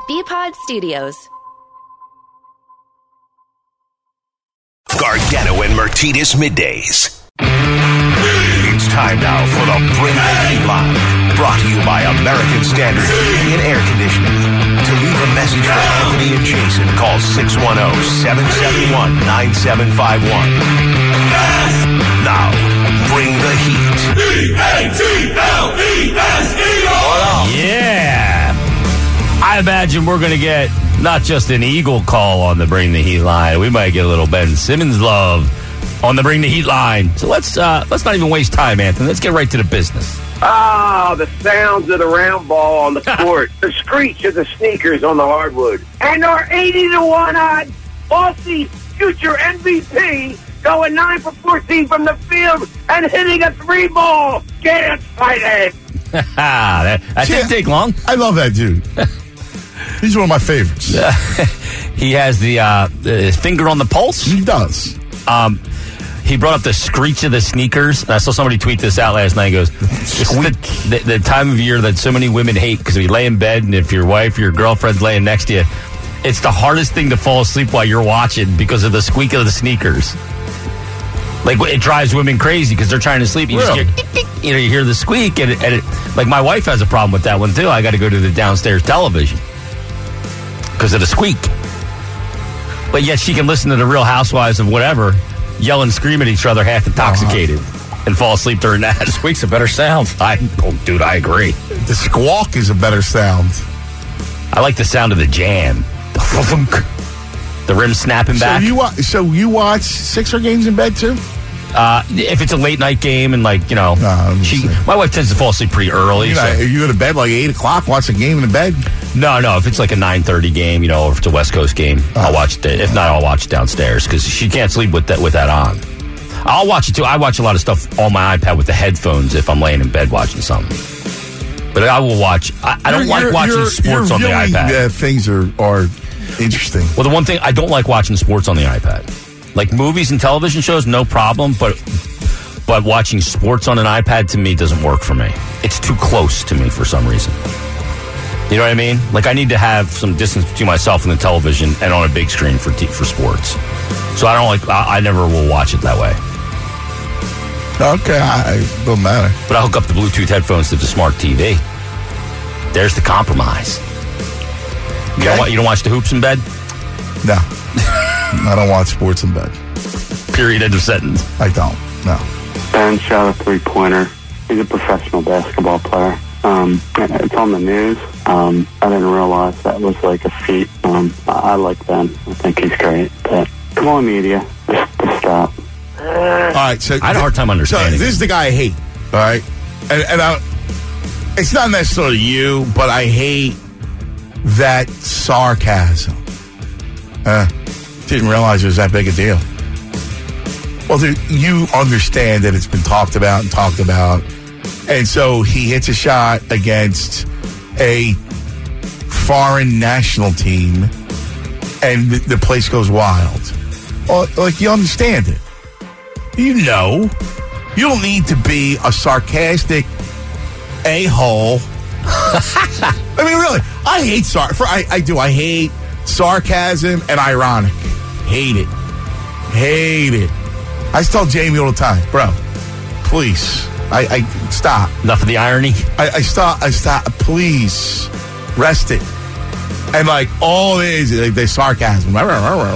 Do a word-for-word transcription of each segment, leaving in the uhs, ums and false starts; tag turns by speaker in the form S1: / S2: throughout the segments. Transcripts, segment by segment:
S1: B-Pod Studios.
S2: Gargano and Martinez middays. It's time now for the Bring the Heat line. Brought to you by American Standard Heating and Air Conditioning. To leave a message for Anthony and Jason, call six one zero, seven seven one, nine seven five one. Now, bring the heat.
S3: E A T L E S E O
S4: Yeah. I imagine we're going to get not just an Eagle call on the Bring the Heat line. We might get a little Ben Simmons love on the Bring the Heat line. So let's uh, let's not even waste time, Anthony. Let's get right to the business.
S5: Ah, the sounds of the round ball on the court. The screech of the sneakers on the hardwood. And our eighty to one odd Aussie future M V P going nine for fourteen from the field and hitting a three ball. Get excited.
S4: that that didn't take long.
S6: I love that dude. He's one of my favorites.
S4: He has the, uh, the finger on the pulse.
S6: He does.
S4: Um, he brought up the screech of the sneakers. And I saw somebody tweet this out last night. He goes, it's the, the, the time of year that so many women hate because if you lay in bed and if your wife or your girlfriend's laying next to you, it's the hardest thing to fall asleep while you're watching because of the squeak of the sneakers. Like, it drives women crazy because they're trying to sleep. You,
S6: Really?
S4: just hear, you know, you hear the squeak. And, it, and it, like, my wife has a problem with that one, too. I got to go to the downstairs television because of the squeak. But yet she can listen to the Real Housewives of whatever, yell and scream at each other, half intoxicated, uh-huh. and fall asleep during that.
S7: The squeak's a better sound.
S4: I, oh, dude, I agree.
S6: The squawk is a better sound.
S4: I like the sound of the jam. The thunk. The rim snapping back.
S6: So you, wa- so you watch Sixer games in bed, too?
S4: Uh, if it's a late night game and, like, you know,
S6: No,
S4: she,
S6: saying.
S4: my wife tends to fall asleep pretty early.
S6: You, know,
S4: so.
S6: you go to bed like eight o'clock, watch a game in the bed?
S4: No, no. If it's like a nine thirty game, you know, or if it's a West Coast game,
S6: Oh.
S4: I'll watch it. If not, I'll watch it downstairs because she can't sleep with that with that on. I'll watch it too. I watch a lot of stuff on my iPad with the headphones if I'm laying in bed watching something. But I will watch. I, I don't
S6: Your-
S4: like
S6: your-
S4: watching
S6: your-
S4: sports
S6: your
S4: on the
S6: viewing,
S4: iPad.
S6: Uh, things are, are interesting.
S4: Well, the one thing I don't like watching sports on the iPad, like movies and television shows, no problem. But but watching sports on an iPad to me doesn't work for me. It's too close to me for some reason. You know what I mean? Like I need to have some distance between myself and the television and on a big screen for t- for sports. So I don't like. I, I never will watch it that way.
S6: Okay, I, it don't matter.
S4: But I hook up the Bluetooth headphones to the smart T V. There's the compromise. You,
S6: Okay.
S4: don't, you don't watch the hoops in bed?
S6: No. I don't watch sports in bed.
S4: Period. End of sentence.
S6: I don't. No.
S8: Ben shot a three-pointer. He's a professional basketball player. Um, it's on the news. Um, I didn't realize that was like a feat. Um, I, I like Ben. I think he's great. But come on, media. Just, just stop.
S6: All right, so
S4: I had a hard time understanding.
S6: So this is the guy I hate. All right, and, and I, it's not necessarily you, but I hate that sarcasm. Uh, didn't realize it was that big a deal. Well, dude, you understand that it's been talked about and talked about, and so he hits a shot against a foreign national team, and the, the place goes wild. Well, like you understand it. You know, you don't need to be a sarcastic a-hole. I mean, really, I hate sar. For I, I do. I hate sarcasm and ironic. Hate it. Hate it. I tell Jamie all the time, bro. Please, I, I stop.
S4: Enough of the irony.
S6: I, I stop. I stop. Please, rest it. And like all it is, like the sarcasm. Dude,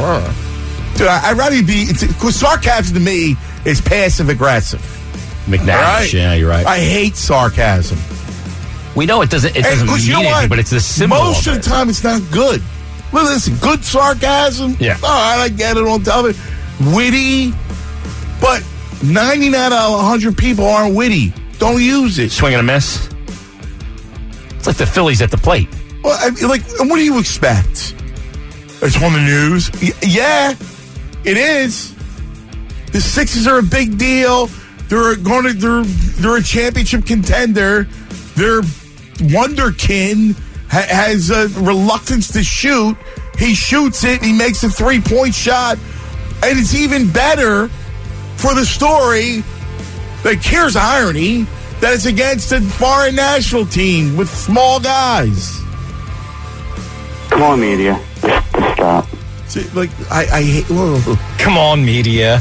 S6: I, I'd rather be because sarcasm to me is passive aggressive.
S4: McNash.
S6: Right?
S4: Yeah, you're right.
S6: I hate sarcasm.
S4: We know it doesn't. It doesn't
S6: And, 'cause
S4: mean
S6: you know
S4: anything,
S6: what?
S4: but it's the symbol.
S6: Most of
S4: of
S6: the
S4: it.
S6: time, it's not good. Well, listen, good sarcasm.
S4: Yeah.
S6: All right, I get it on television. Witty, but ninety-nine out of one hundred people aren't witty. Don't use it.
S4: Swing and a miss. It's like the Phillies at the plate.
S6: Well, I mean, like, what do you expect? It's on the news. Y- yeah, it is. The Sixers are a big deal. They're going to. They're they're a championship contender. Their wonderkin ha- has a reluctance to shoot. He shoots it. He makes a three-point shot, and it's even better for the story. Like, here's irony that it's against a foreign national team with small guys.
S8: Come on, media. Just, just stop.
S6: See, like, I, I hate. Whoa.
S1: Come on, media.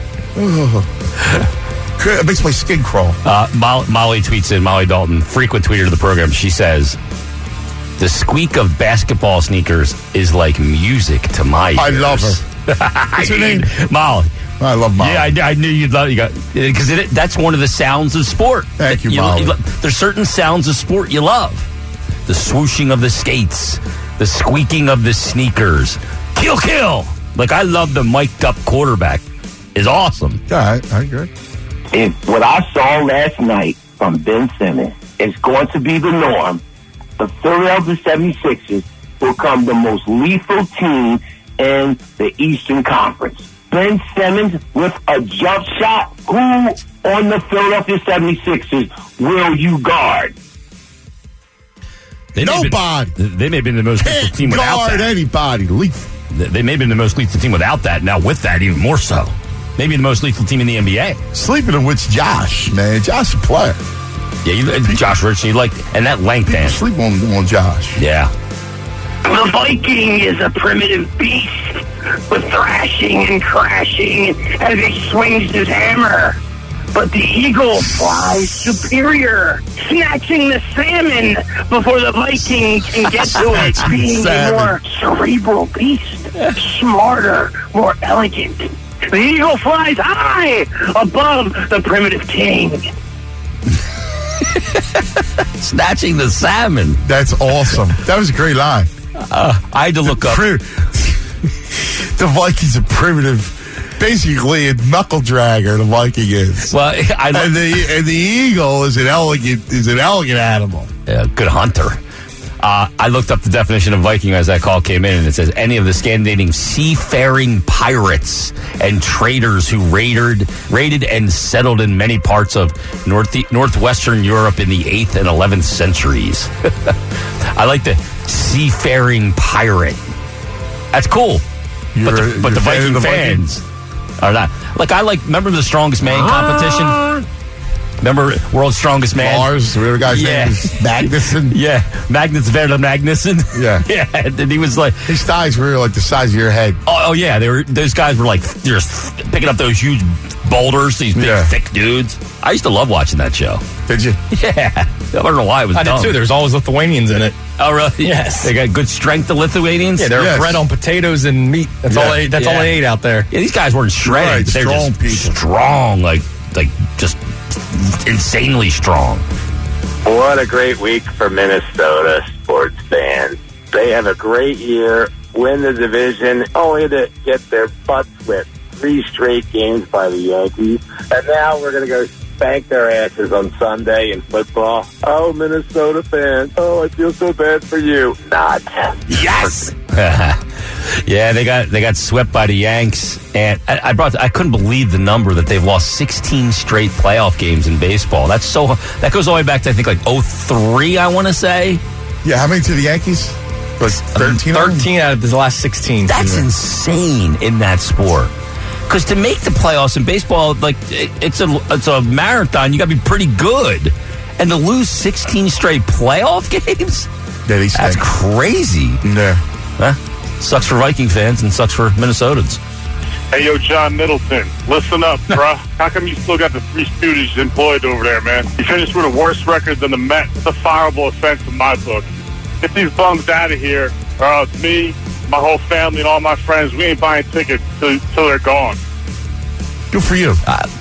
S6: It makes my skin crawl.
S4: Uh, Molly, Molly tweets in, Molly Dalton, frequent tweeter to the program. She says, the squeak of basketball sneakers is like music to my ears.
S6: I love her. What's her name?
S4: Molly.
S6: I love Molly.
S4: Yeah, I, I knew you'd love you got because that's one of the sounds of sport.
S6: Thank you,
S4: you,
S6: Molly.
S4: you, there's certain sounds of sport you love. The swooshing of the skates, the squeaking of the sneakers. Kill, kill. Like, I love the mic'd up quarterback. Is awesome.
S6: Yeah, I, I agree.
S5: If what I saw last night from Ben Simmons is going to be the norm, the Philadelphia seventy-sixers will become the most lethal team in the Eastern Conference. Ben Simmons with a jump shot. Who on the Philadelphia seventy-sixers will you guard?
S4: They may have
S6: Nobody.
S4: been- They may have been the most lethal
S6: Can't
S4: team without
S6: guard
S4: that.
S6: anybody. Leaf.
S4: They may have been the most lethal team without that. Now, with that, even more so. Maybe the most lethal team in the N B A.
S6: Sleeping in with Josh, man. Josh a player.
S4: Yeah, you, Josh Richardson, you like, and that length
S6: People
S4: hand.
S6: sleep on, on Josh.
S4: Yeah.
S5: The Viking is a primitive beast with thrashing and crashing as he swings his hammer. But the eagle flies superior, snatching the salmon before the Viking can get to it, being a
S6: Salmon.
S5: more cerebral beast, smarter, more elegant. The eagle flies high above the primitive king.
S4: Snatching the salmon.
S6: That's awesome. That was a great line.
S4: Uh, I had to look up.
S6: Pri- the Vikings are primitive. Basically, a knuckle dragger. The Viking is.
S4: Well, I
S6: And the and the eagle is an elegant is an elegant animal.
S4: uh, good hunter. Uh, I looked up the definition of Viking as that call came in, and it says any of the Scandinavian seafaring pirates and traders who raided, raided and settled in many parts of north, northwestern Europe in the eighth and eleventh centuries. I like the seafaring pirate. That's cool.
S6: You're
S4: but
S6: a-
S4: the, but
S6: you're
S4: the
S6: a fan
S4: Viking
S6: of the Vikings?
S4: fans are not. Like, I like, remember the Strongest Man competition? Remember World's Strongest Man?
S6: Lars, the other guy's
S4: Yeah.
S6: name is Magnuson.
S4: Yeah, Magnus Verda Magnuson.
S6: Yeah.
S4: Yeah, and he was like,
S6: His thighs were like the size of your head.
S4: oh, oh yeah, they were. Those guys were like, they're just picking up those huge boulders, these big,
S6: Yeah.
S4: thick dudes. I used to love watching that show.
S6: Did you?
S4: Yeah, I don't know why it was
S1: I
S4: dumb.
S1: did too. There's always Lithuanians in it.
S4: Oh, really?
S1: Yes.
S4: They got good strength, the Lithuanians?
S1: Yeah, they're
S6: Yes.
S1: bred on potatoes and meat. That's
S6: Yeah.
S1: all. They, that's
S4: Yeah.
S1: all they ate out there.
S4: Yeah, these guys weren't shredded.
S6: Right,
S4: but they were
S6: strong
S4: just
S6: people.
S4: strong, like, like just insanely strong.
S7: What a great week for Minnesota sports fans. They have a great year, win the division, only to get their butts whipped three straight games by the Yankees. And now we're going to go spank their asses on Sunday in football. Oh, Minnesota fans. Oh, I feel so bad for you. Not.
S4: Yes. Yeah, they got they got swept by the Yanks, and I, I brought I couldn't believe the number that they've lost sixteen straight playoff games in baseball. That's so that goes all the way back to I think like oh three, I want to say.
S6: Yeah, how many to the Yankees? Like thirteen.
S1: Thirteen out of the last sixteen.
S4: That's insane in that sport. Because to make the playoffs in baseball, like it, it's a it's a marathon. You got to be pretty good, and to lose sixteen straight playoff games,
S6: Yeah, they
S4: that's
S6: stink.
S4: crazy.
S6: Yeah.
S4: Huh? Sucks for Viking fans and sucks for Minnesotans.
S9: Hey, yo, John Middleton, listen up, bruh. How come you still got the Three Stooges employed over there, man? You finished with a worse record than the Mets. It's a fireable offense in my book. Get these bums out of here, or else me, my whole family, and all my friends, we ain't buying tickets till, till they're gone.
S6: Good for you.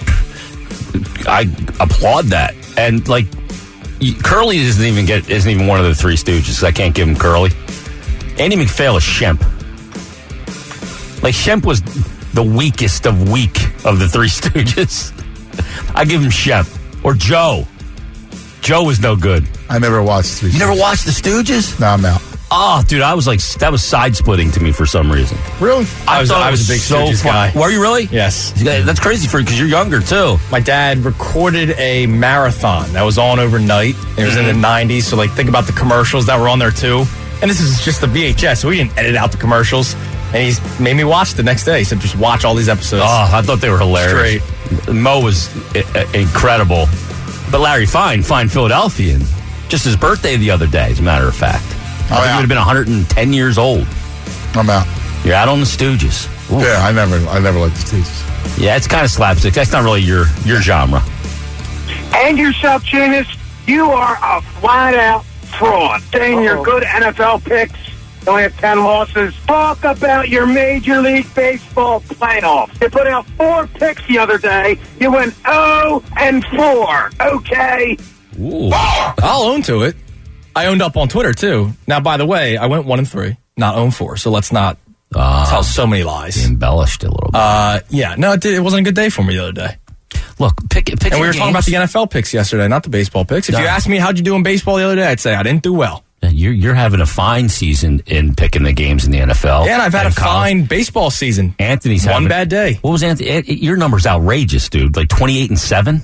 S4: I applaud that. And like, y- Curly doesn't even get isn't even one of the Three Stooges. I can't give him Curly. Andy McPhail is Shemp. Like, Shemp was the weakest of weak of the Three Stooges. I give him Shemp or Joe. Joe was no good.
S6: I never watched Three.
S4: You never
S6: Stooges.
S4: watched the Stooges?
S6: No, I'm out.
S4: Oh, dude, I was like, that was side splitting to me for some reason.
S6: Really?
S1: I was-
S4: thought
S1: I
S4: it
S1: was a big
S4: so
S1: Stooges
S4: fun.
S1: guy.
S4: Were you really?
S1: Yes.
S4: That's crazy for you because you're younger too.
S1: My dad recorded a marathon that was on overnight. It was in the nineties, so like think about the commercials that were on there too. And this is just the V H S, so we didn't edit out the commercials. And he's made me watch the next day. He said, just watch all these episodes.
S4: Oh, I thought they were hilarious. Mo was I- I- incredible. But Larry Fine, fine Philadelphian. Just his birthday the other day, as a matter of fact. think you would have been one hundred ten years old.
S6: I'm out.
S4: You're out on the Stooges. Ooh.
S6: Yeah, I never, I never liked the Stooges.
S4: Yeah, it's kind of slapstick. That's not really your your genre.
S5: And yourself, Genius, you are a flat-out fraud. Saying your good N F L picks, you only have ten losses. Talk about your Major League Baseball playoffs. You put out four picks the other day. You went oh and four. Okay?
S4: Ooh.
S1: I'll own to it. I owned up on Twitter, too. Now, by the way, I went one and three, not oh and four, so let's not uh, tell so many lies.
S4: You embellished it a little bit.
S1: Uh, yeah, no, it, did, it wasn't a good day for me the other day.
S4: Look, pick, pick
S1: And we were
S4: games.
S1: talking about the N F L picks yesterday, not the baseball picks. If
S4: No.
S1: you asked me how'd you do in baseball the other day, I'd say I didn't do well.
S4: You're, you're having a fine season in picking the games in the N F L.
S1: Yeah, and I've had a
S4: and college.
S1: fine baseball season.
S4: Anthony's
S1: One
S4: having,
S1: bad day.
S4: What was Anthony? Your number's outrageous, dude. Like twenty-eight and seven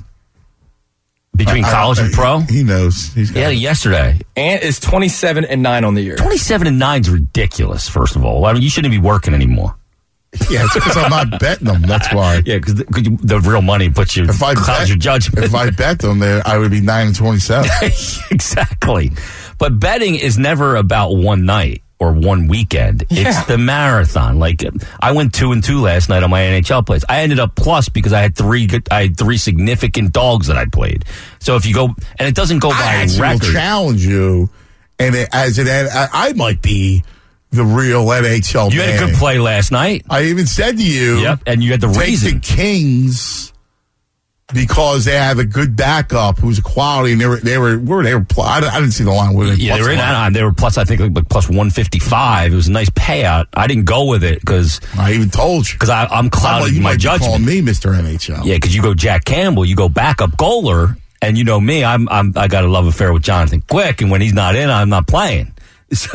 S4: between
S6: I-
S4: college
S6: I-
S4: and pro.
S6: He knows. He's got
S4: Yeah,
S6: it.
S4: yesterday.
S1: Ant is twenty-seven and nine on the year.
S4: twenty-seven and nine is ridiculous, first of all. I mean, you shouldn't be working anymore.
S6: Yeah, it's because I'm not betting them. That's why.
S4: Yeah, because the, the real money puts you,
S6: If I
S4: clouds
S6: bet,
S4: your judgment.
S6: if I bet them, there I would be nine and twenty-seven.
S4: Exactly. But betting is never about one night or one weekend.
S1: Yeah.
S4: It's the marathon. Like I went two and two last night on my N H L plays. I ended up plus because I had three good, I had three significant dogs that I played. So if you go and it doesn't go by
S6: I actually
S4: record.
S6: will challenge you, and it, as an I, I might be the real N H L.
S4: You
S6: man.
S4: had a good play last night.
S6: I even said to you,
S4: Yep, and you had the
S6: take
S4: reason.
S6: the Kings because they have a good backup who's a quality, and they were they were where they were. Pl- I, I didn't see the line. Were they
S4: Yeah, they
S6: plus
S4: were in
S6: line?
S4: Anaheim. They were plus, I think, like plus one fifty-five. It was a nice payout. I didn't go with it because
S6: I even told you
S4: because I'm
S6: I'm like,
S4: clouded
S6: you
S4: in my
S6: might be
S4: judgment.
S6: calling me Mister N H L.
S4: Yeah, because you go Jack Campbell, you go backup goaler, and you know me, I'm I'm I got a love affair with Jonathan Quick, and when he's not in, I'm not playing. So,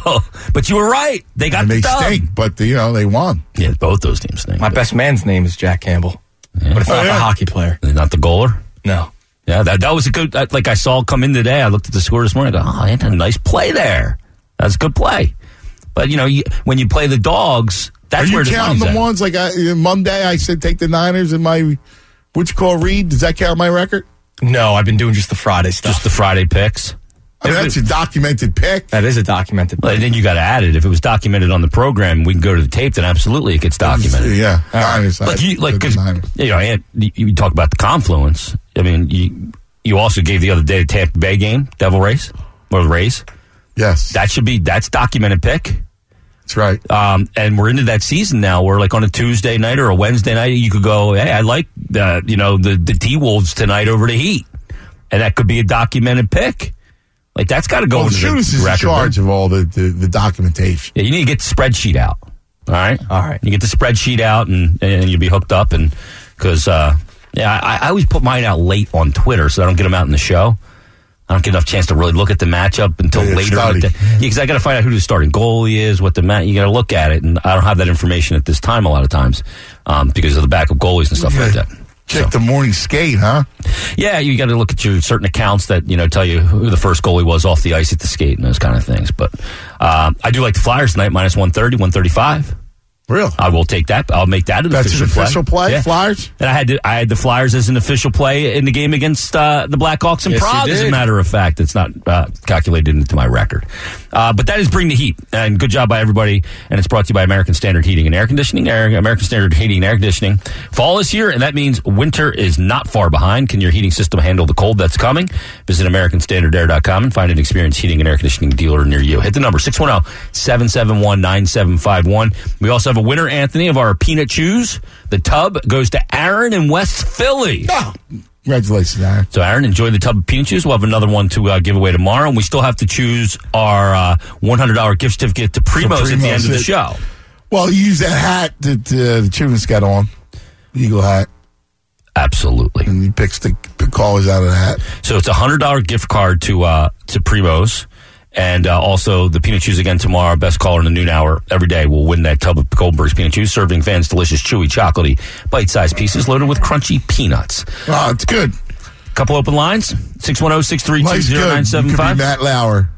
S4: but you were right. They got
S6: and
S4: the
S6: they
S4: dub.
S6: stink, but you know they won.
S4: Yeah, both those teams stink.
S1: My best man's name is Jack Campbell,
S4: Yeah.
S1: but it's not
S6: Oh,
S1: the
S6: yeah.
S1: hockey player.
S4: Not the goaler.
S1: No.
S4: Yeah, that that was a good. Like I saw come in today. I looked at the score this morning. I go, oh, I had a nice play there. That's a good play. But you know, you, when you play the dogs, that's
S6: Are you
S4: where the
S6: counting
S4: money's
S6: the
S4: at.
S6: ones like I, Monday? I said take the Niners in my what you call read. Does that count my record?
S1: No, I've been doing just the Friday stuff.
S4: Just the Friday picks.
S6: I mean, that's a documented pick.
S1: That is a documented.
S4: But then you got to add it. If it was documented on the program, we can go to the tape. Then absolutely, it gets documented.
S6: Yeah, Niners.
S4: Like you, like
S6: the
S4: because
S6: Niners.
S4: you know, and you, you talk about the confluence. I mean, you you also gave the other day the Tampa Bay game, Devil Race or the Rays.
S6: Yes,
S4: That should be that's documented pick.
S6: that's right.
S4: Um, and we're into that season now where like on a Tuesday night or a Wednesday night, you could go, hey, I like the, you know, the, the T-Wolves tonight over the Heat. And that could be a documented pick. Like that's got to go
S6: Well,
S4: into
S6: Shooters
S4: the
S6: is in
S4: record.
S6: charge of all the, the, the documentation.
S4: Yeah, you need to get the spreadsheet out. All right?
S1: All right.
S4: You get the spreadsheet out and, and you'll be hooked up. And because, uh, yeah, I, I always put mine out late on Twitter so I don't get them out in the show. I don't get enough chance to really look at the matchup until
S6: Yeah,
S4: later.
S6: study.
S4: In the day. Yeah, because I got to find out who the starting goalie is, what the mat. You got to look at it, and I don't have that information at this time a lot of times um, because of the backup goalies and stuff like that.
S6: Check
S4: So,
S6: the morning skate, huh?
S4: yeah, you got to look at your certain accounts that you know tell you who the first goalie was off the ice at the skate and those kind of things. But um, I do like the Flyers tonight, minus one thirty, one thirty-five.
S6: Real.
S4: I will take that. I'll make that an
S6: That's
S4: official
S6: an
S4: play.
S6: official play.
S4: Yeah.
S6: Flyers.
S4: And I had to, I had the Flyers as an official play in the game against uh, the Blackhawks in
S1: Yes, you
S4: Prague. As a
S1: did.
S4: matter of fact, it's not uh, calculated into my record. Uh, but that is Bring the Heat, and good job by everybody. And it's brought to you by American Standard Heating and Air Conditioning. Air, American Standard Heating and Air Conditioning. Fall is here, and that means winter is not far behind. Can your heating system handle the cold that's coming? Visit American Standard Air dot com and find an experienced heating and air conditioning dealer near you. Hit the number six one zero, seven seven one, nine seven five one. We also have a winner, Anthony, of our peanut chews. The tub goes to Aaron in West Philly.
S6: Oh, congratulations, Aaron.
S4: So, Aaron, enjoy the tub of peanut chews. We'll have another one to uh, give away tomorrow. And we still have to choose our uh, one hundred dollars gift certificate to Primo's at the end of the
S6: Primo's.
S4: show.
S6: Well, you use that hat that uh, the Chivas got on, the Eagle hat,
S4: Absolutely.
S6: and he picks the, the callers out of the hat.
S4: So it's a one hundred dollars gift card to uh, to Primo's. And uh, also the peanut chews again tomorrow. Best caller in the noon hour every day will win that tub of Goldberg's peanut chews, serving fans delicious, chewy, chocolatey, bite-sized pieces loaded with crunchy peanuts.
S6: Oh, it's good.
S4: Couple open lines, six one zero, six three two,
S6: Nice,
S4: zero nine
S6: good.
S4: seven
S6: You could be
S4: five.
S6: Matt Lauer.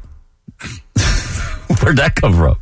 S4: Where'd that come from?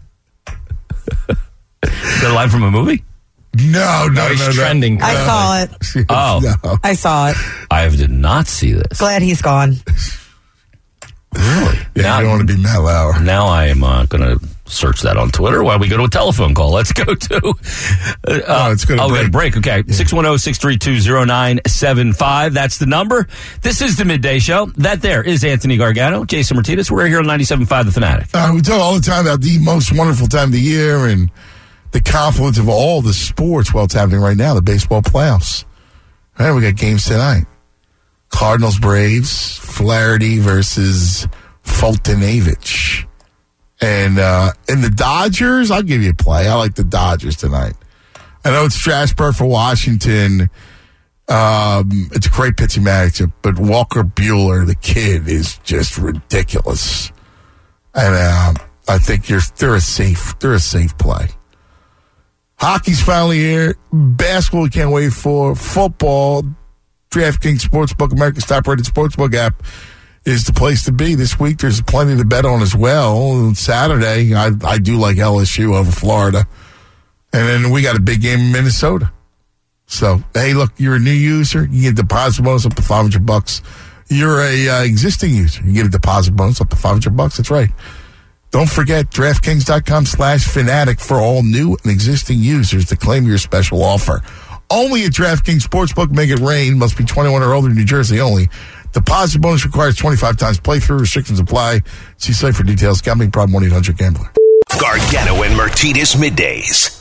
S4: Is that a line from a movie?
S6: No, no,
S1: No, he's
S6: no, no.
S1: trending.
S10: I saw it.
S4: Oh.
S10: I saw it.
S4: I did not see this.
S10: Glad he's gone.
S4: Really?
S6: Yeah,
S4: now,
S6: you don't want to be Matt Lauer.
S4: Now I am uh, going to search that on Twitter while we go to a telephone call. Let's go to... Uh,
S6: oh, it's going to
S4: oh,
S6: break.
S4: break. Okay.
S6: Yeah.
S4: six one zero, six three two, zero nine seven five. That's the number. This is the Midday Show. That there is Anthony Gargano, Jason Martinez. We're here on ninety-seven point five The Fanatic.
S6: Uh, we talk all the time about the most wonderful time of the year and the confluence of all the sports. Well, it's happening right now, the baseball playoffs. All right, we got games tonight. Cardinals, Braves, Flaherty versus Fultonavich. And uh, in the Dodgers, I'll give you a play. I like the Dodgers tonight. I know it's Strasburg for Washington. Um, it's a great pitching matchup, but Walker Buehler, the kid, is just ridiculous. And um, I think you're they're a safe they're a safe play. Hockey's finally here. Basketball, we can't wait for. Football, DraftKings Sportsbook, America's top-rated sportsbook app, is the place to be this week. There's plenty to bet on as well. On Saturday, I, I do like L S U over Florida. And then we got a big game in Minnesota. So, hey, look, you're a new user. You get a deposit bonus up to five hundred bucks. You're a uh, existing user. You get a deposit bonus up to five hundred bucks. That's right. Don't forget, DraftKings.com slash Fanatic for all new and existing users to claim your special offer. Only at DraftKings Sportsbook. Make it rain. Must be twenty-one or older. New Jersey only. Deposit bonus requires twenty-five times playthrough. Restrictions apply. See site for details. Gambling problem, one eight hundred gambler.
S2: Gargano and Martinez Middays.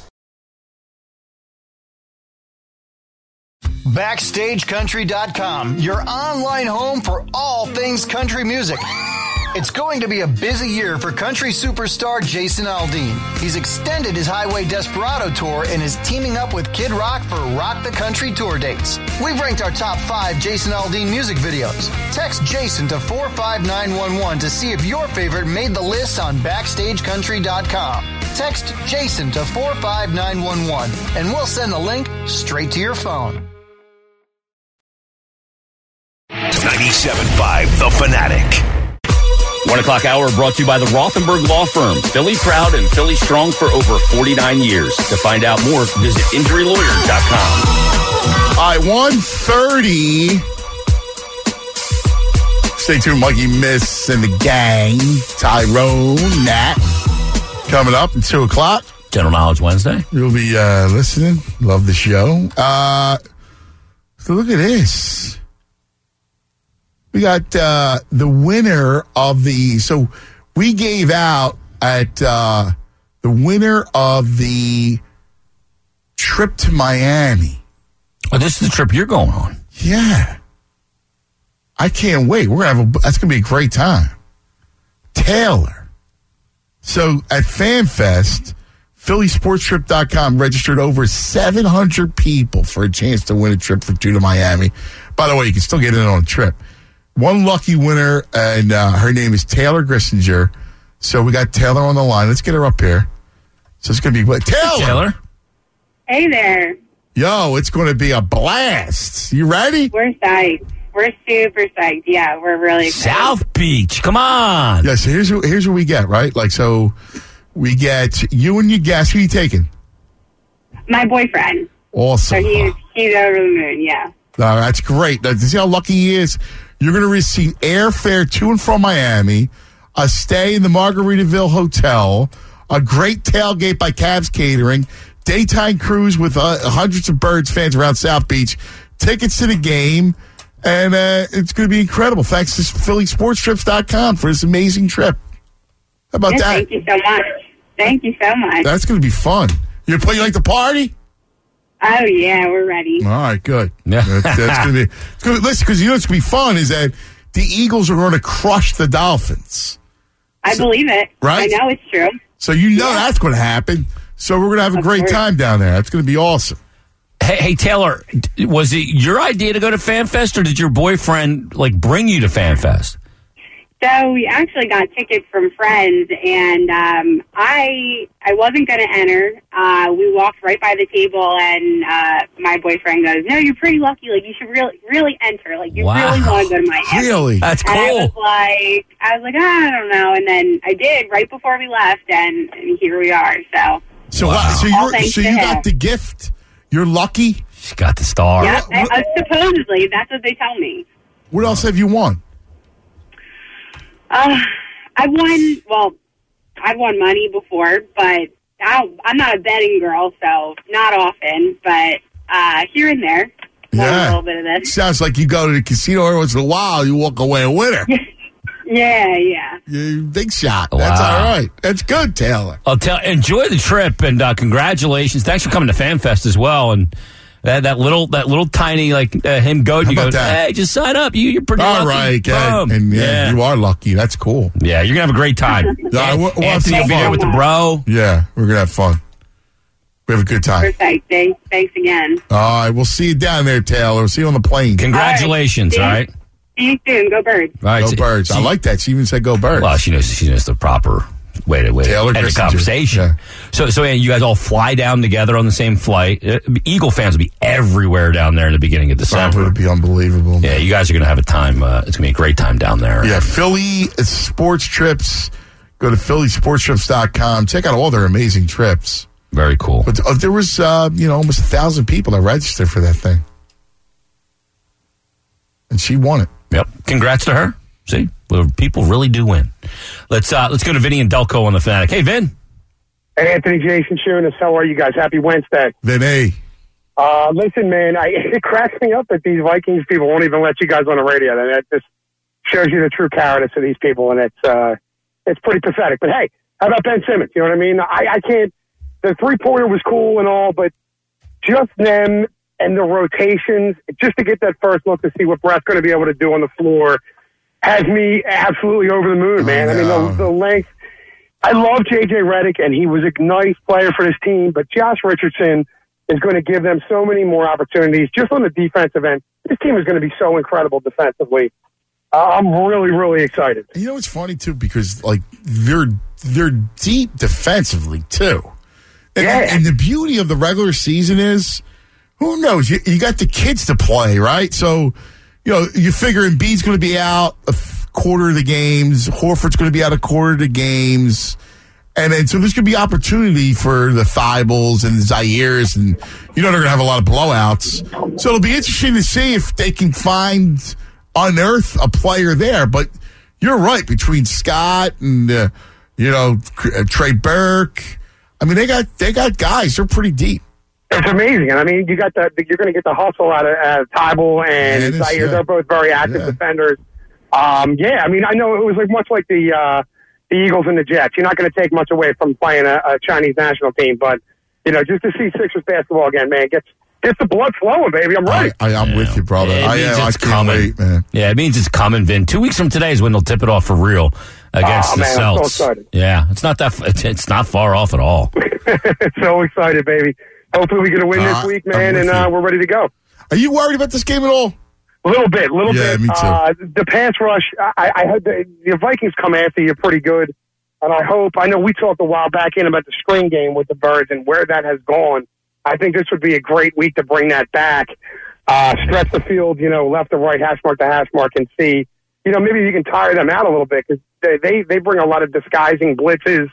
S10: Backstage Country dot com, your online home for all things country music. It's going to be a busy year for country superstar Jason Aldean. He's extended his Highway Desperado tour and is teaming up with Kid Rock for Rock the Country tour dates. We've ranked our top five Jason Aldean music videos. Text Jason to four five nine one one to see if your favorite made the list on Backstage Country dot com. Text Jason to four five nine one one and we'll send the link straight to your phone.
S2: ninety-seven point five The Fanatic.
S4: One o'clock hour brought to you by the Rothenberg Law Firm. Philly proud and Philly strong for over forty-nine years. To find out more, visit injury lawyer dot com.
S6: All right, one thirty. Stay tuned, Mikey Miss and the gang. Tyrone, Nat. Coming up at two o'clock.
S4: General Knowledge Wednesday.
S6: You'll be uh, listening. Love the show. Uh, so look at this. We got uh, the winner of the, so we gave out at uh, the winner of the trip to Miami.
S4: Oh, this is the trip you're going on.
S6: Yeah. I can't wait. We're going to have a, that's going to be a great time. Taylor. So at FanFest, Philly Sports Trip dot com registered over seven hundred people for a chance to win a trip for two to Miami. By the way, you can still get in on a trip. One lucky winner, and uh, her name is Taylor Grissinger. So we got Taylor on the line. Let's get her up here. So it's going to be Taylor.
S4: Hey, Taylor.
S11: Hey there.
S6: Yo, it's going to be a blast. You ready?
S11: We're psyched. We're super psyched. Yeah, we're really excited.
S4: South Beach. Come on.
S6: Yeah, so here's, here's what we get, right? Like, so we get you and your guest. Who are you taking?
S11: My boyfriend.
S6: Awesome.
S11: So he's, he's over the moon, yeah.
S6: Uh, that's great. Now, see how lucky he is? You're going to receive airfare to and from Miami, a stay in the Margaritaville Hotel, a great tailgate by Cavs Catering, daytime cruise with uh, hundreds of Birds fans around South Beach, tickets to the game, and uh, it's going to be incredible. Thanks to Philly Sports Trips dot com for this amazing trip. How about
S11: yes,
S6: that?
S11: Thank you so much. Thank you so much.
S6: That's going to be fun. You play, you like the party?
S11: Oh, yeah, we're ready.
S6: All right, good.
S4: Yeah.
S6: That's, that's going to be it's gonna, listen, because you know what's going to be fun is that the Eagles are going to crush the Dolphins.
S11: I
S6: so,
S11: believe it.
S6: Right?
S11: I know it's true.
S6: So you know
S11: yeah.
S6: that's going to happen. So we're going to have a
S11: of
S6: great
S11: course.
S6: time down there. It's going to be awesome.
S4: Hey, hey, Taylor, was it your idea to go to FanFest, or did your boyfriend like bring you to FanFest?
S11: So we actually got tickets from friends, and um, I I wasn't going to enter. Uh, we walked right by the table, and uh, my boyfriend goes, "No, you're pretty lucky. Like you should really really enter. Like you
S4: Wow.
S11: really want to go to Miami."
S6: Really?
S4: That's cool.
S11: And I was like, I was like, I don't know, and then I did right before we left, and, and here we are. So
S6: So,
S4: Wow.
S6: wow. so,
S11: All
S6: you're,
S11: thanks
S6: so
S11: to
S6: you
S11: him.
S6: got the gift. You're lucky.
S4: She got the star.
S11: yeah, I, uh, supposedly that's what they tell me.
S6: What else have you won?
S11: Uh, I've won, well, I've won money before, but I don't, I'm not a betting girl, so not often, but uh, here and there, won a little bit of this.
S6: Sounds like you go to the casino every once in a while, you walk away a winner.
S11: Yeah, yeah.
S6: Yeah, big shot. That's
S4: Wow.
S6: all right. That's good, Taylor.
S4: I'll tell. Enjoy the trip and uh, congratulations. Thanks for coming to FanFest as well. And that, that little, that little tiny like uh, him go.
S6: How
S4: You go.
S6: about that?
S4: Hey, just sign up. You, you're pretty
S6: All
S4: lucky.
S6: right, yeah,
S4: Boom.
S6: and yeah,
S4: yeah,
S6: you are lucky. That's cool.
S4: yeah. You're gonna have a great time.
S6: Yeah, we'll- we'll have
S4: Anthony
S6: some
S4: will be
S6: fun.
S4: there with the bro.
S6: Yeah, we're gonna have fun. We have a good time.
S11: Perfect. Thanks, thanks again.
S6: All right, we'll see you down there, Taylor. We'll see you on the plane.
S4: Congratulations.
S11: All
S4: All
S11: right.
S4: right.
S11: See you soon. Go Birds.
S4: All right.
S6: Go
S4: so-
S6: Birds. I
S4: so-
S6: like that. She even said go Birds.
S4: Well, she knows. She knows the proper way to way
S6: Taylor
S4: to end the
S6: Grissinger.
S4: conversation.
S6: Yeah.
S4: So, so Ann, you guys all fly down together on the same flight. Uh, Eagle fans will be everywhere down there in the beginning of
S6: That
S4: December.
S6: would be unbelievable.
S4: Yeah, you guys are going to have a time. Uh, it's going to be a great time down there.
S6: Yeah, Philly Sports Trips. Go to philly sports trips dot com. Check out all their amazing trips.
S4: Very cool.
S6: But uh, there was, uh, you know, almost a thousand people that registered for that thing, and she won it.
S4: Yep. Congrats to her. See, well, people really do win. Let's uh, let's go to Vinny and Delco on the Fanatic. Hey, Vin.
S12: Hey, Anthony, Jason, Shunas, how are you guys? Happy Wednesday.
S6: Vinny.
S12: Uh, listen, man, I, it cracks me up that these Vikings people won't even let you guys on the radio. That just shows you the true cowardice of these people, and it's uh, it's pretty pathetic. But hey, how about Ben Simmons? You know what I mean? I, I can't. The three pointer was cool and all, but just them and the rotations, just to get that first look to see what Brett's going to be able to do on the floor, has me absolutely over the moon, man. I, I mean, the, the length. I love J J Redick, and he was a nice player for this team, but Josh Richardson is going to give them so many more opportunities just on the defensive end. This team is going to be so incredible defensively. Uh, I'm really, really excited.
S6: You know, it's funny too because like they're they're deep defensively too. And,
S12: Yeah.
S6: and the beauty of the regular season is, who knows? You, you got the kids to play, right? So, you know, you figure Embiid's going to be out a f- quarter of the games. Horford's going to be out a quarter of the games. And then, so there's going to be opportunity for the Thibels and the Zaire's, and you know they're going to have a lot of blowouts. So it'll be interesting to see if they can find, unearth a player there. But you're right, between Scott and, uh, you know, uh, Trey Burke, I mean, they got they got guys. They're pretty deep.
S12: It's amazing. And I mean, you got the, you're going to get the hustle out of, out of Tybal and
S6: Yeah, it is,
S12: Zaire.
S6: yeah.
S12: They're both very active
S6: Yeah.
S12: defenders. Um, yeah, I mean, I know it was like much like the uh, the Eagles and the Jets. You're not going to take much away from playing a, a Chinese national team, but you know, just to see Sixers basketball again, man, gets gets the blood flowing, baby. I'm right.
S6: I, I, I'm
S4: Yeah.
S6: with you, brother.
S4: Yeah, it
S6: I
S4: means
S6: am. I
S4: it's
S6: can't
S4: coming.
S6: wait, man.
S4: Yeah, it means it's coming, Vin. Two weeks from today is when they'll tip it off for real against
S12: Oh,
S4: the
S12: man, I'm so
S4: Celts.
S12: excited.
S4: Yeah, it's not that. f- It's, it's not far off at all.
S12: So excited, baby. Hopefully, we get a win
S6: Uh,
S12: this week,
S6: I'm
S12: man,
S6: with
S12: and uh,
S6: you.
S12: we're ready to go.
S6: Are you worried about this game at all?
S12: A little bit, a little
S6: Yeah,
S12: bit.
S6: me too.
S12: Uh, the pass rush, I, I heard the, the Vikings come after you pretty good. And I hope, I know we talked a while back in about the spring game with the Birds and where that has gone. I think this would be a great week to bring that back. Uh, stretch the field, you know, left to right, hash mark to hash mark, and see, you know, maybe you can tire them out a little bit because they, they, they bring a lot of disguising blitzes.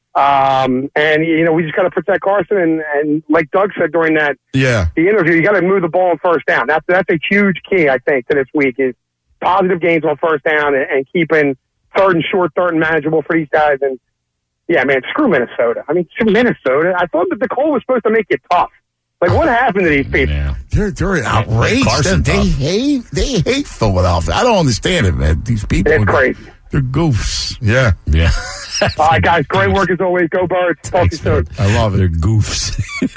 S12: Um, and, you know, we just got to protect Carson. And, and like Doug said during that,
S6: Yeah.
S12: the interview, you got to move the ball on first down. That's that's a huge key, I think, to this week is positive gains on first down and, and keeping third and short, third and manageable for these guys. And yeah, man, screw Minnesota. I mean, screw Minnesota. I thought that the Cole was supposed to make it tough. Like, what happened to these people?
S4: Yeah.
S6: They're they're outraged.
S4: Carson
S6: they
S4: tough.
S6: hate they hate Philadelphia. I don't understand it, man. These people,
S12: It's crazy.
S6: They're goofs. Yeah,
S4: Yeah.
S12: All right, guys, great work as always. Go Birds. Talk to you soon.
S6: I love
S4: They're
S6: it.
S4: goofs.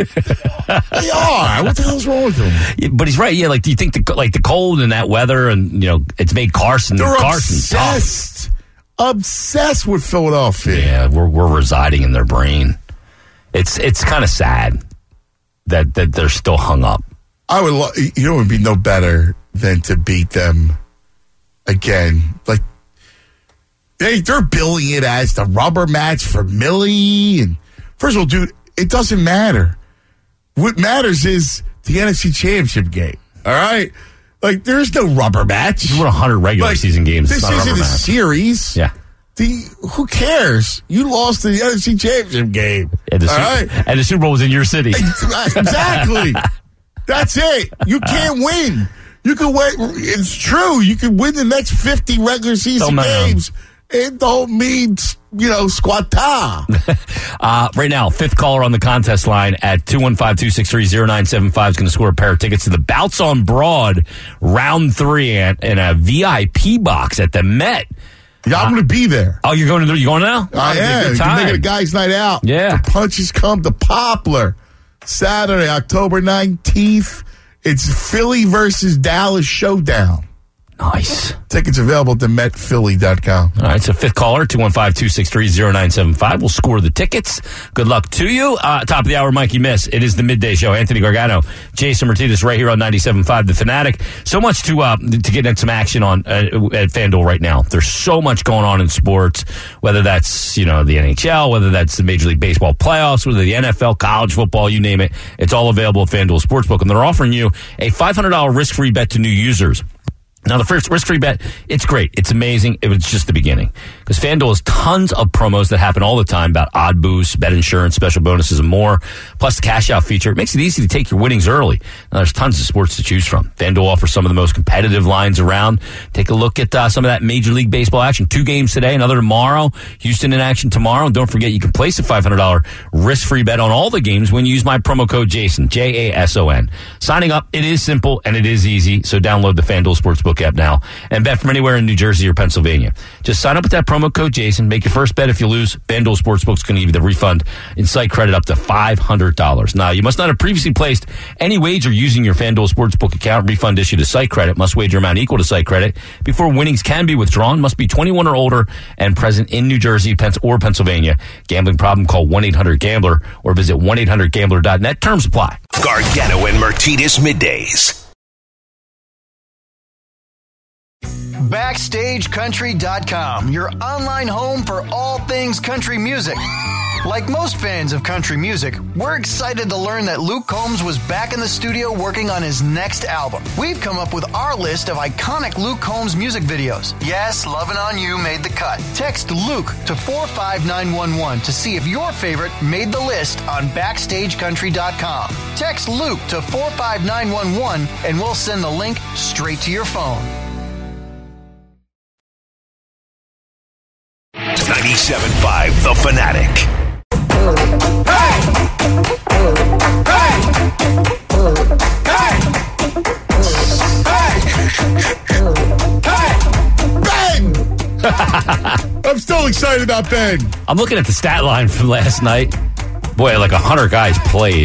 S6: They are. What the hell's wrong with them?
S4: Yeah, but he's right. Yeah, like do you think the like the cold and that weather and you know it's made Carson
S6: They're
S4: Carson tough.
S6: obsessed. Obsessed with Philadelphia.
S4: Yeah, we're we're residing in their brain. It's it's kind of sad that that they're still hung up.
S6: I would. Lo- you know, it would be no better than to beat them again. Like they they're billing it as the rubber match for Millie. And first of all, dude, it doesn't matter. What matters is the N F C Championship game. All right, like there's no rubber match.
S4: You won one hundred regular
S6: Like,
S4: season games.
S6: This
S4: It's not a
S6: isn't
S4: rubber
S6: a
S4: match.
S6: series.
S4: Yeah.
S6: The who cares? You lost the N F C Championship game.
S4: And the,
S6: all
S4: Super,
S6: right.
S4: and the Super Bowl was in your city.
S6: Exactly. That's it. You can't win. You can win. It's true. You can win the next fifty regular season
S4: Don't matter.
S6: games it don't mean, you know, squatta.
S4: uh, right now, fifth caller on the contest line at two one five, two six three, zero nine seven five is going to score a pair of tickets to the Bouts on Broad round three and, and a V I P box at the Met.
S6: Yeah, I'm uh, going to be there.
S4: Oh, you're going to you going now?
S6: I am. You're making a guy's night out.
S4: Yeah.
S6: The Punches come to Poplar Saturday, October nineteenth. It's Philly versus Dallas showdown.
S4: Nice.
S6: Tickets available at met philly dot com.
S4: All right, so fifth caller, two one five, two six three, zero nine seven five. We'll score the tickets. Good luck to you. Uh, top of the hour, Mikey Miss. It is the midday show. Anthony Gargano, Jason Martinez right here on ninety-seven point five The Fanatic. So much to uh, to get into some action on uh, at FanDuel right now. There's so much going on in sports, whether that's, you know, the N H L, whether that's the Major League Baseball playoffs, whether the N F L, college football, you name it. It's all available at FanDuel Sportsbook, and they're offering you a five hundred dollars risk-free bet to new users. Now, the first risk-free bet, it's great. It's amazing. It was just the beginning. Because FanDuel has tons of promos that happen all the time about odd boosts, bet insurance, special bonuses, and more. Plus, the cash-out feature. It makes it easy to take your winnings early. Now, there's tons of sports to choose from. FanDuel offers some of the most competitive lines around. Take a look at uh, some of that Major League Baseball action. Two games today, another tomorrow. Houston in action tomorrow. And don't forget, you can place a five hundred dollars risk-free bet on all the games when you use my promo code Jason, J A S O N. Signing up, it is simple and it is easy. So download the FanDuel Sportsbook app now and bet from anywhere in New Jersey or Pennsylvania. Just sign up with that promo code Jason. Make your first bet. If you lose, FanDuel Sportsbook is going to give you the refund in site credit up to five hundred dollars. Now, you must not have previously placed any wager using your FanDuel Sportsbook account. Refund issued to site credit. Must wager amount equal to site credit before winnings can be withdrawn. Must be twenty-one or older and present in New Jersey or Pennsylvania. Gambling problem? Call one eight hundred gambler or visit one eight hundred gambler dot net. Terms apply.
S2: Gargano and Martinez middays.
S10: Backstage Country dot com, your online home for all things country music. Like most fans of country music, we're excited to learn that Luke Combs was back in the studio working on his next album. We've come up with our list of iconic Luke Combs music videos. Yes, Lovin' On You made the cut. Text Luke to four five nine one one to see if your favorite made the list on Backstage Country dot com. Text Luke to four five nine one one and we'll send the link straight to your phone.
S2: ninety-seven point five The Fanatic.
S3: Hey! Hey! Hey! Hey!
S6: Ben! I'm still excited about Ben.
S4: I'm looking at the stat line from last night. Boy, like one hundred guys played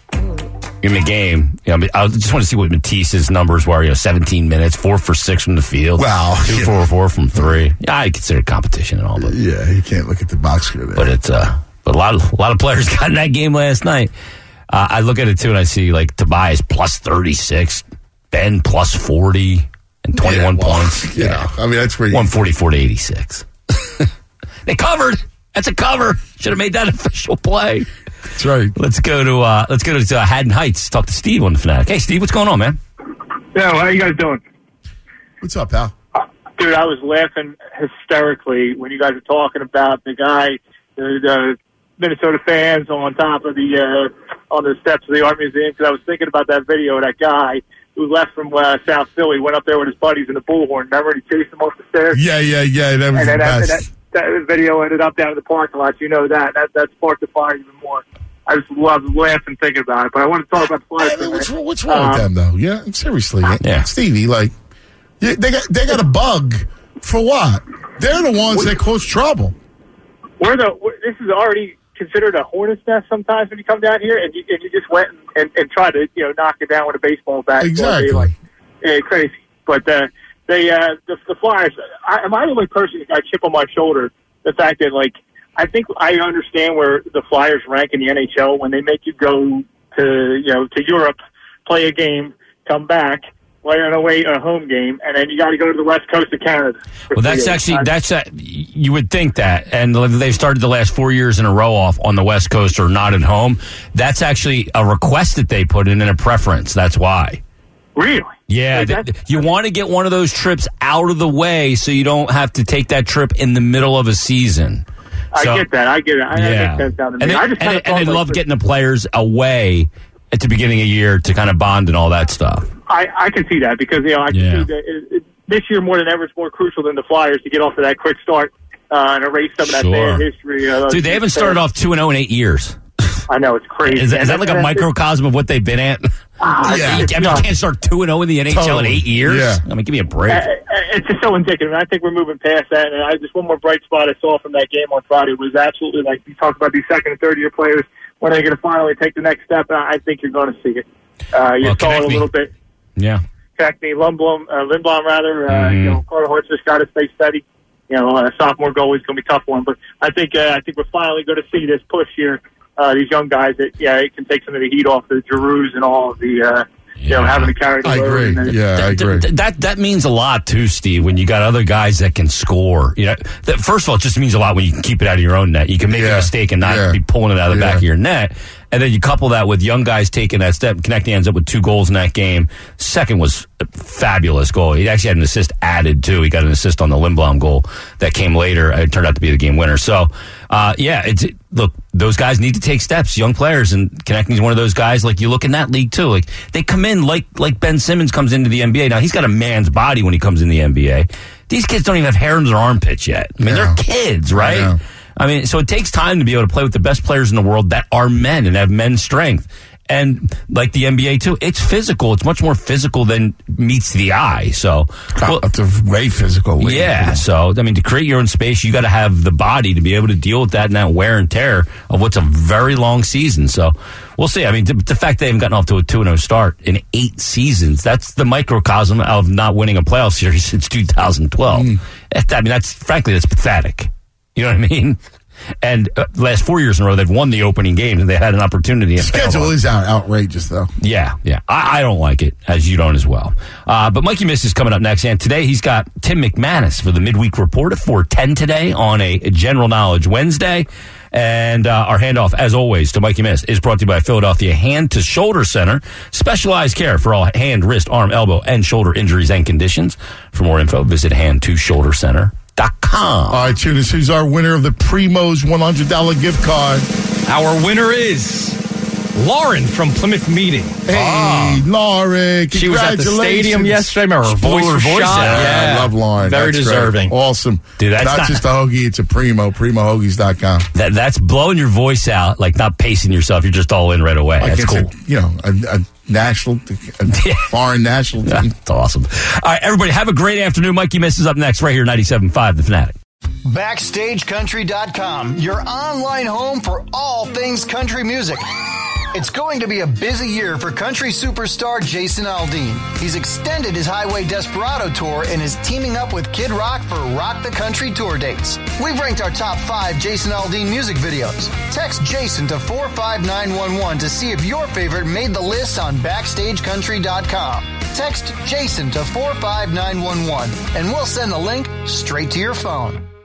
S4: in the game. You know, I just want to see what Matisse's numbers were. You know, seventeen minutes, four for six from the field.
S6: Wow.
S4: Two for four from three. Yeah, I consider it competition and all, but
S6: yeah, you can't look at the box score there.
S4: But it's uh, but a lot of a lot of players got in that game last night. Uh, I look at it too, and I see like Tobias plus thirty-six, Ben plus forty, and twenty-one
S6: yeah, well,
S4: points.
S6: Yeah, yeah, I mean that's pretty.
S4: one forty-four to eighty-six. They covered. That's a cover. Should have made that official play.
S6: That's right.
S4: Let's go to uh, let's go to uh, Haddon Heights. Talk to Steve on the Fanatic. Hey, Steve, what's going on, man?
S13: Yeah, how you guys doing?
S6: What's up, pal?
S13: Uh, dude, I was laughing hysterically when you guys were talking about the guy, the, the Minnesota fans on top of the uh, on the steps of the Art Museum. Because I was thinking about that video of that guy who left from uh, South Philly, went up there with his buddies in the Bullhorn. Remember, he chased them off the stairs.
S6: Yeah, yeah, yeah. That was
S13: and
S6: the
S13: then
S6: best.
S13: That, that video ended up down in the parking lot. You know that. That that sparked the fire even more. I just love laughing thinking about it. But I want to talk about the Flyers.
S6: I mean, what's, what's wrong
S13: um,
S6: with them, though? Yeah, seriously.
S4: Yeah.
S6: Stevie, like, they got they got a bug for what? They're the ones that cause trouble.
S13: We're the, we're, this is already considered a hornet's nest sometimes when you come down here, and you, and you just went and, and, and tried to, you know, knock it down with a baseball bat.
S6: Exactly.
S13: Like, yeah, crazy. But uh, they, uh, the, the Flyers, I, am I the only person who got a chip on my shoulder? The fact that, like, I think I understand where the Flyers rank in the N H L when they make you go to, you know, to Europe, play a game, come back, play an away a home game, and then you got to go to the west coast of Canada.
S4: Well, that's actually that's uh, you would think that, and they've started the last four years in a row off on the west coast or not at home. That's actually a request that they put in and a preference. That's why.
S13: Really?
S4: Yeah, th- you want to get one of those trips out of the way so you don't have to take that trip in the middle of a season. So,
S13: I get that. I get it. I,
S4: yeah.
S13: That makes sense down to me.
S4: And they,
S13: I just
S4: and,
S13: kind
S4: they, and they
S13: like
S4: love
S13: this.
S4: getting the players away at the beginning of the year to kind of bond and all that stuff.
S13: I, I can see that because, you know, I can
S4: Yeah.
S13: see that it, it, this year more than ever it's more crucial than the Flyers to get off to that quick start uh, and erase some of that
S4: Sure.
S13: bad history. Uh,
S4: Dude, they haven't started off two and oh in eight years.
S13: I know, it's crazy.
S4: Is that, is that like a
S13: And-
S4: microcosm of what they've been at?
S13: Ah,
S4: yeah.
S13: it's
S4: I mean, you
S13: not-
S4: can't start two and oh in the N H L
S6: Totally.
S4: in eight years?
S6: Yeah.
S4: I mean, give me a break.
S13: Uh, It's just so indicative. And I think we're moving past that. And I just one more bright spot I saw from that game on Friday was absolutely like you talk about these second and third year players when they're going to finally take the next step. I think you're going to see it. Uh, you
S4: Well,
S13: saw it a
S4: Konechny.
S13: little bit.
S4: Yeah.
S13: Konechny, Lundblom, uh, Lindblom rather. Uh,
S4: Mhm.
S13: You know, Carter Hart just got to stay steady. You know, a sophomore goal is going to be a tough one, but I think uh, I think we're finally going to see this push here. Uh, these young guys that yeah, it can take some of the heat off the Giroux and all of the. Uh, You know, having to carry the
S6: I
S13: load.
S6: agree.
S13: and then-
S6: Yeah, I agree.
S4: Th- that that means a lot too, Steve. When you got other guys that can score, you know. That, first of all, it just means a lot when you can keep it out of your own net. You can make
S6: Yeah.
S4: a mistake and not
S6: Yeah.
S4: be pulling it out of the
S6: Yeah.
S4: back of your net. And then you couple that with young guys taking that step. Konechny ends up with two goals in that game. Second was a fabulous goal. He actually had an assist added too. He got an assist on the Lindblom goal that came later. It turned out to be the game winner. So, uh, yeah, it's look. Those guys need to take steps. Young players, and Konechny's one of those guys. Like you look in that league too. Like they come in like like Ben Simmons comes into the N B A. Now he's got a man's body when he comes in the N B A. These kids don't even have hair in their armpits yet. I mean,
S6: No.
S4: they're kids, right?
S6: I know.
S4: I mean, so it takes time to be able to play with the best players in the world that are men and have men's strength. And like the N B A too, it's physical. It's much more physical than meets the eye. So, well,
S6: It's a way physical league.
S4: yeah. So, I mean, to create your own space, you got to have the body to be able to deal with that and that wear and tear of what's a very long season. So, we'll see. I mean, the, the fact they haven't gotten off to a two and oh start in eight seasons, that's the microcosm of not winning a playoff series since two thousand twelve.
S6: Mm.
S4: I mean, that's frankly, that's pathetic. You know what I mean? And uh, last four years in a row, they've won the opening games and they had an opportunity.
S6: The
S4: and failed
S6: schedule
S4: on it.
S6: is out, outrageous, though.
S4: Yeah, yeah. I, I don't like it, as you don't as well. Uh, but Mikey Miss is coming up next. And today he's got Tim McManus for the Midweek Report at four ten today on a General Knowledge Wednesday. And uh, our handoff, as always, to Mikey Miss is brought to you by Philadelphia Hand to Shoulder Center. Specialized care for all hand, wrist, arm, elbow, and shoulder injuries and conditions. For more info, visit hand to shoulder center dot com.
S6: All right, Tunis, who's our winner of the Primo's one hundred dollars gift card?
S1: Our winner is Lauren from Plymouth Meeting.
S6: Hey, Lauren,
S1: She was at the stadium yesterday. Remember, her
S4: She blew
S1: voice
S4: her
S1: was
S4: voice
S1: shot.
S4: out.
S1: Yeah,
S6: I love Lauren.
S1: Very
S6: That's great.
S1: deserving.
S6: Awesome.
S4: Dude, that's
S6: not,
S4: not-
S6: just a hoagie, it's a Primo, primo hoagies dot com.
S4: That that's blowing your voice out, like not pacing yourself. You're just all in right away.
S6: Like
S4: That's
S6: it's
S4: cool.
S6: a, you know, a, a national, a foreign national team.
S4: That's awesome. All right, everybody, have a great afternoon. Mikey Miss is up next right here, ninety-seven point five The Fanatic.
S10: Backstage Country dot com, your online home for all things country music. It's going to be a busy year for country superstar Jason Aldean. He's extended his Highway Desperado tour and is teaming up with Kid Rock for Rock the Country tour dates. We've ranked our top five Jason Aldean music videos. Text Jason to four five nine one one to see if your favorite made the list on Backstage Country dot com. Text Jason to four five nine one one and we'll send the link straight to your phone.